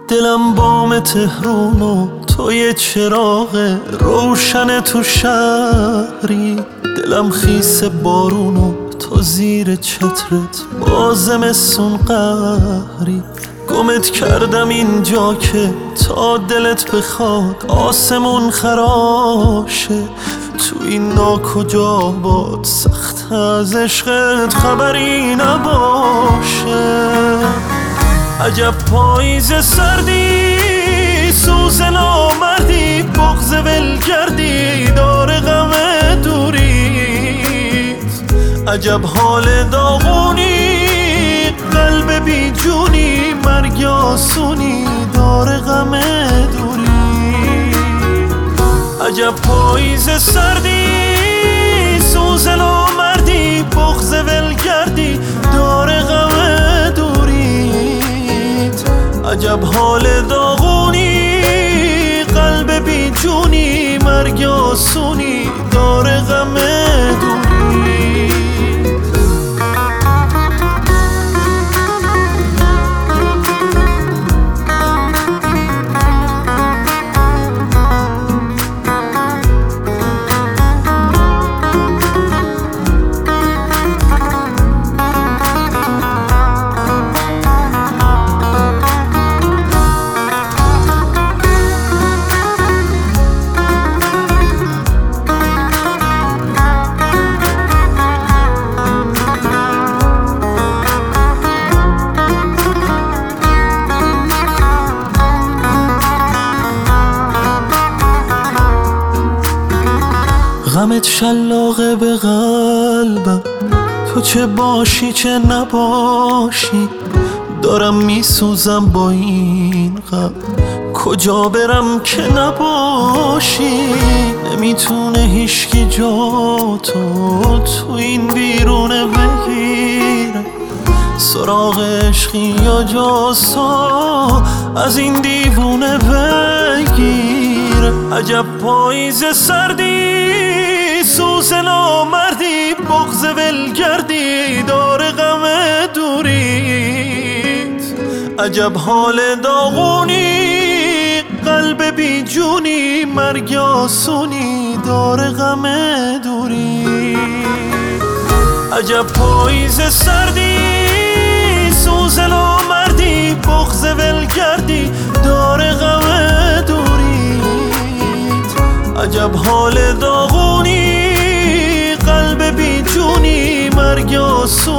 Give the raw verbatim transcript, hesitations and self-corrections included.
دلم بام تهرون و تو یه چراغ روشن تو شهری، دلم خیس بارون و تو زیر چترت با زمستون قهری. گمت کردم اینجا که تا دلت بخواد آسمون خراشه، تو این ناکجا باد سخت از عشقت خبری نباشه. عجب پاییز سردی، سوز نامردی، بغض ولگردی، دار غم دوریت. عجب حال داغونی، قلب بی جونی، مرگ آسونی، دار غم دوری. عجب پاییز سردی، سوز نامردی، بغض ولگردی، دار غم دوریت. عجب حال داغونی، قلب بی جونی، مرگ آسونی، دار غم دوری. غمت شلاقه به قلبم، تو چه باشی چه نباشی، دارم میسوزم با این غم، کجا برم که نباشی. نمیتونه هیچکی جا تو تو این بیرونه بگیره، سراغ عشقی یا جاسا از این دیوونه بگیره. عجب پاییز سردی، سوز نامردی، بغض ولگردی، دار غم دوریت. عجب حال داغونی، قلب بی جونی، مرگ آسونی، دار غم دوری. عجب پاییز سردی، سوز نامردی، بغض ولگردی، دار غم دوریت. عجب حال داغونی، قلب بی جونی، مرگ آسونی.